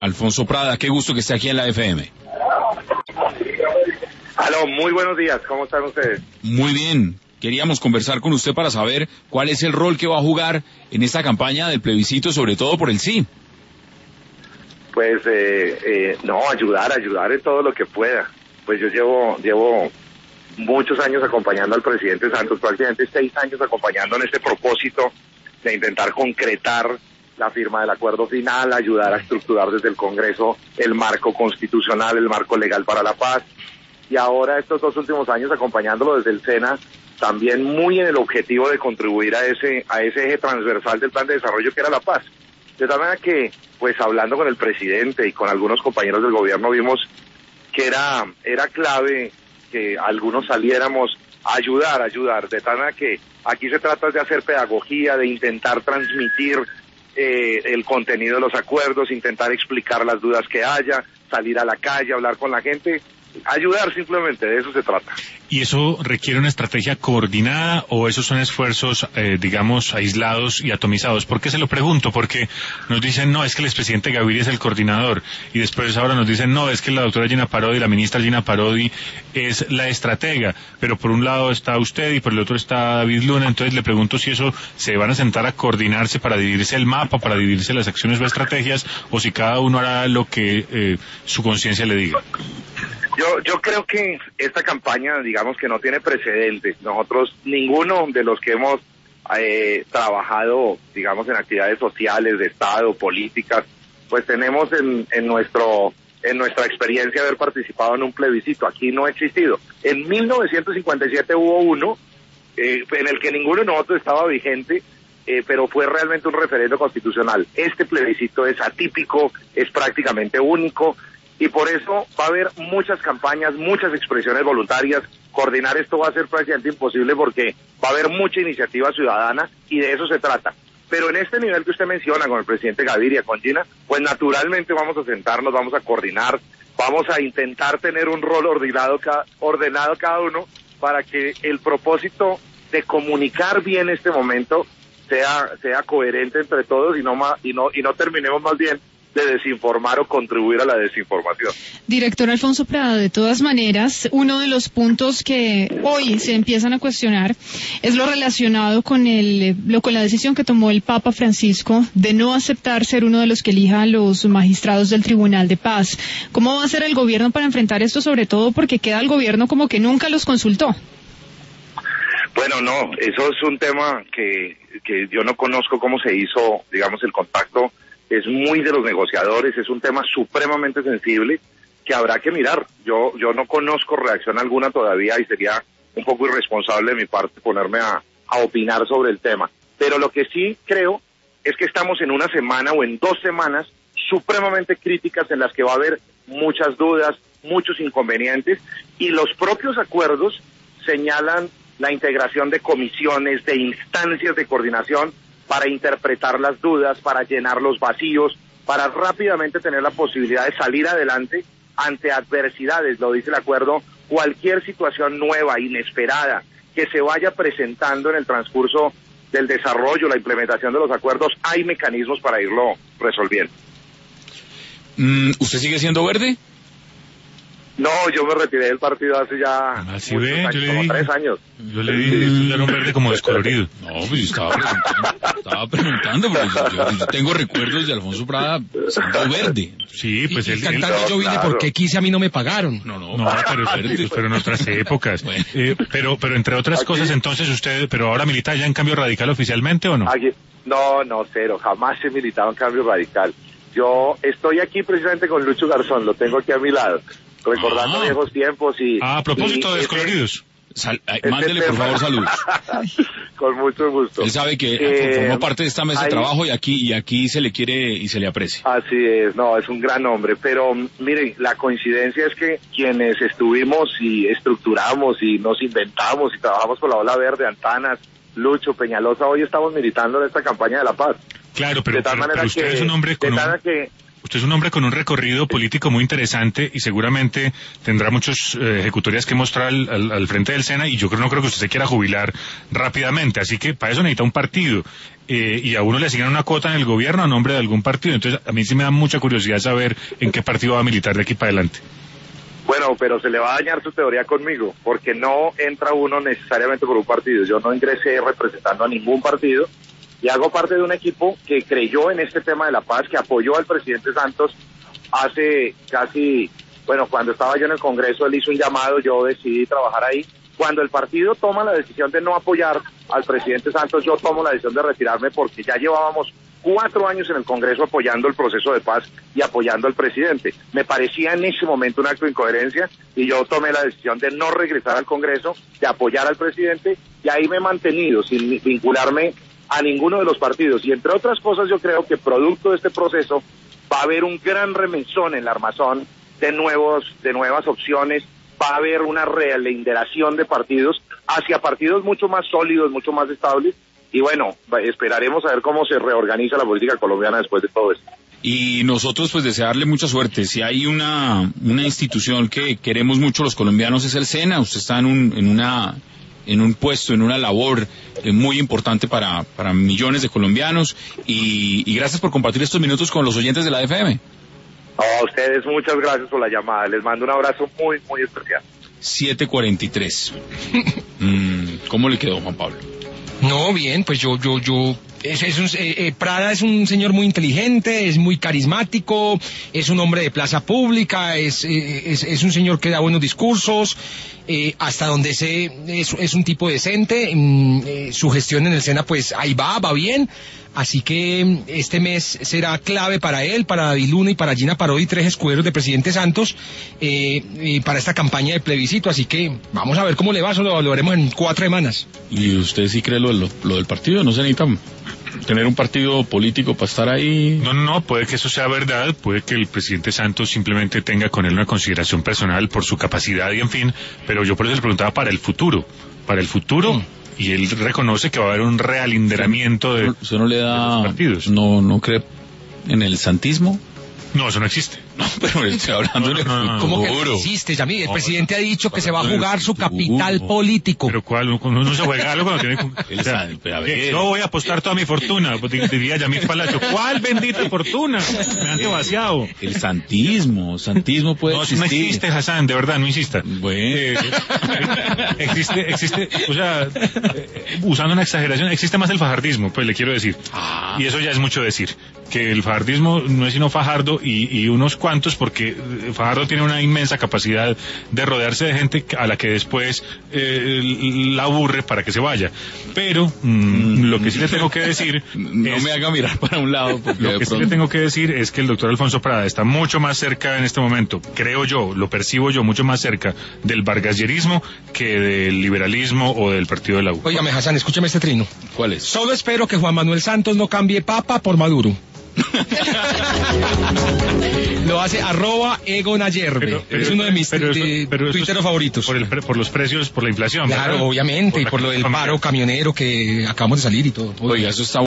Alfonso Prada, qué gusto que esté aquí en la FM. Aló, muy buenos días, ¿cómo están ustedes? Muy bien, queríamos conversar con usted para saber cuál es el rol que va a jugar en esta campaña del plebiscito, sobre todo por el sí. Pues, ayudar en todo lo que pueda. Pues yo llevo muchos años acompañando al presidente Santos, prácticamente 6 años acompañando en este propósito de intentar concretar la firma del acuerdo final, ayudar a estructurar desde el Congreso el marco constitucional, el marco legal para la paz. Y ahora estos 2 últimos años acompañándolo desde el SENA, también muy en el objetivo de contribuir a ese eje transversal del plan de desarrollo que era la paz. De tal manera que, pues hablando con el presidente y con algunos compañeros del gobierno, vimos que era clave que algunos saliéramos a ayudar, de tal manera que aquí se trata de hacer pedagogía, de intentar transmitir el contenido de los acuerdos, intentar explicar las dudas que haya, salir a la calle, hablar con la gente, ayudar simplemente, de eso se trata. ¿Y eso requiere una estrategia coordinada o esos son esfuerzos, digamos, aislados y atomizados? ¿Por qué se lo pregunto? Porque nos dicen, no, es que el expresidente Gaviria es el coordinador, y después ahora nos dicen, no, es que la doctora Gina Parodi, la ministra Gina Parodi, es la estratega, pero por un lado está usted y por el otro está David Luna. Entonces le pregunto si eso se van a sentar a coordinarse para dividirse el mapa, para dividirse las acciones o estrategias, o si cada uno hará lo que su conciencia le diga. Yo creo que esta campaña, digamos que no tiene precedentes. Nosotros, ninguno de los que hemos trabajado, digamos, en actividades sociales, de Estado, políticas, pues tenemos en nuestra experiencia haber participado en un plebiscito. Aquí no ha existido. En 1957 hubo uno en el que ninguno de nosotros estaba vigente, pero fue realmente un referendo constitucional. Este plebiscito es atípico, es prácticamente único. Y por eso va a haber muchas campañas, muchas expresiones voluntarias. Coordinar esto va a ser prácticamente imposible porque va a haber mucha iniciativa ciudadana y de eso se trata. Pero en este nivel que usted menciona, con el presidente Gaviria, con Gina, pues naturalmente vamos a sentarnos, vamos a coordinar, vamos a intentar tener un rol ordenado cada uno para que el propósito de comunicar bien este momento sea coherente entre todos y no terminemos más bien de desinformar o contribuir a la desinformación. Director Alfonso Prada, de todas maneras, uno de los puntos que hoy se empiezan a cuestionar es lo relacionado con la decisión que tomó el Papa Francisco de no aceptar ser uno de los que elija a los magistrados del Tribunal de Paz. ¿Cómo va a hacer el gobierno para enfrentar esto, sobre todo porque queda el gobierno como que nunca los consultó? Bueno, no, eso es un tema que yo no conozco cómo se hizo, digamos, el contacto. Es muy de los negociadores, es un tema supremamente sensible que habrá que mirar. Yo no conozco reacción alguna todavía y sería un poco irresponsable de mi parte ponerme a opinar sobre el tema. Pero lo que sí creo es que estamos en una semana o en 2 semanas supremamente críticas en las que va a haber muchas dudas, muchos inconvenientes, y los propios acuerdos señalan la integración de comisiones, de instancias de coordinación para interpretar las dudas, para llenar los vacíos, para rápidamente tener la posibilidad de salir adelante ante adversidades, lo dice el acuerdo, cualquier situación nueva, inesperada, que se vaya presentando en el transcurso del desarrollo, la implementación de los acuerdos, hay mecanismos para irlo resolviendo. ¿Usted sigue siendo verde? No, yo me retiré del partido hace ya muchos años, como 3 años. Yo le dije, era un verde como descolorido. No, pues yo estaba preguntando, porque yo tengo recuerdos de Alfonso Prada siendo verde. Sí, pues él cantando yo vine porque quise, a mí no me pagaron. No, pero en otras épocas. Bueno. Pero entre otras cosas, entonces usted, pero ahora milita ya en Cambio Radical oficialmente ¿o no? No, cero, jamás he militado en Cambio Radical. Yo estoy aquí precisamente con Lucho Garzón, lo tengo aquí a mi lado, recordando viejos tiempos y... A propósito de descoloridos. Mándele por favor saludos. Con mucho gusto. Él sabe que formó parte de esta mesa de trabajo y aquí se le quiere y se le aprecia. Así es, no, es un gran hombre, pero miren, la coincidencia es que quienes estuvimos y estructuramos y nos inventamos y trabajamos con la Ola Verde, Antanas, Lucho, Peñalosa, hoy estamos militando en esta campaña de la paz. Claro, pero usted es un hombre Usted es un hombre con un recorrido político muy interesante y seguramente tendrá muchas ejecutorias que mostrar al frente del SENA, y yo no creo que usted se quiera jubilar rápidamente, así que para eso necesita un partido. Y a uno le asignan una cuota en el gobierno a nombre de algún partido. Entonces a mí sí me da mucha curiosidad saber en qué partido va a militar de aquí para adelante. Bueno, pero se le va a dañar su teoría conmigo, porque no entra uno necesariamente por un partido. Yo no ingresé representando a ningún partido y hago parte de un equipo que creyó en este tema de la paz, que apoyó al presidente Santos hace casi, bueno, cuando estaba yo en el Congreso, él hizo un llamado, yo decidí trabajar ahí. Cuando el partido toma la decisión de no apoyar al presidente Santos, yo tomo la decisión de retirarme, porque ya llevábamos 4 años en el Congreso apoyando el proceso de paz y apoyando al presidente. Me parecía en ese momento un acto de incoherencia y yo tomé la decisión de no regresar al Congreso, de apoyar al presidente, y ahí me he mantenido sin vincularme a ninguno de los partidos. Y entre otras cosas, yo creo que producto de este proceso va a haber un gran remesón en la armazón de nuevas opciones. Va a haber una relinderación de partidos hacia partidos mucho más sólidos, mucho más estables, y bueno, esperaremos a ver cómo se reorganiza la política colombiana después de todo esto. Y nosotros pues desearle mucha suerte. Si hay una institución que queremos mucho los colombianos es el SENA. Usted está en un puesto, en una labor muy importante para millones de colombianos, y gracias por compartir estos minutos con los oyentes de la FM. A ustedes muchas gracias por la llamada, les mando un abrazo muy, muy especial. 7:43. ¿Cómo le quedó, Juan Pablo? No, bien, pues Prada es un señor muy inteligente, es muy carismático, es un hombre de plaza pública, es un señor que da buenos discursos, hasta donde es un tipo decente, su gestión en el SENA pues ahí va bien, así que este mes será clave para él, para David Luna y para Gina Parodi, 3 escuderos de presidente Santos, para esta campaña de plebiscito, así que vamos a ver cómo le va, eso lo evaluaremos en 4 semanas. ¿Y usted sí cree lo del partido? ¿No se necesita tener un partido político para estar ahí? No, puede que eso sea verdad, puede que el presidente Santos simplemente tenga con él una consideración personal por su capacidad y en fin, pero yo por eso le preguntaba para el futuro, y él reconoce que va a haber un realinderamiento de ¿Usted no le da, los partidos? ¿No cree en el santismo? No, eso no existe. No, pero estoy hablando de ¿Cómo que no existe, Yamil? El presidente ha dicho que se va a jugar su capital político. Pero ¿cuál? Uno se juega algo cuando tiene... yo voy a apostar toda mi fortuna, diría Yamil Palacio. ¿Cuál bendita fortuna? Me han vaciado. El santismo puede existir. No existe, Hassan, de verdad, no insista. Bueno. Existe, o sea, usando una exageración, existe más el fajardismo, pues le quiero decir. Y eso ya es mucho decir. Que el fajardismo no es sino Fajardo y unos cuantos, porque Fajardo tiene una inmensa capacidad de rodearse de gente a la que después la aburre para que se vaya. Pero lo que sí le tengo que decir no me haga mirar para un lado, porque lo que sí le tengo que decir es que el doctor Alfonso Prada está mucho más cerca en este momento, creo yo, lo percibo yo, mucho más cerca del vargasyerismo que del liberalismo o del partido de la U. Óigame, Hassan, escúchame este trino. ¿Cuál es? Solo espero que Juan Manuel Santos no cambie papa por Maduro. Lo hace @egonayerbe. Es uno de mis tuiteros favoritos. Por los precios, por la inflación. Claro, ¿verdad? obviamente, y por lo del paro camionero que acabamos de salir y todo. Oiga, eso está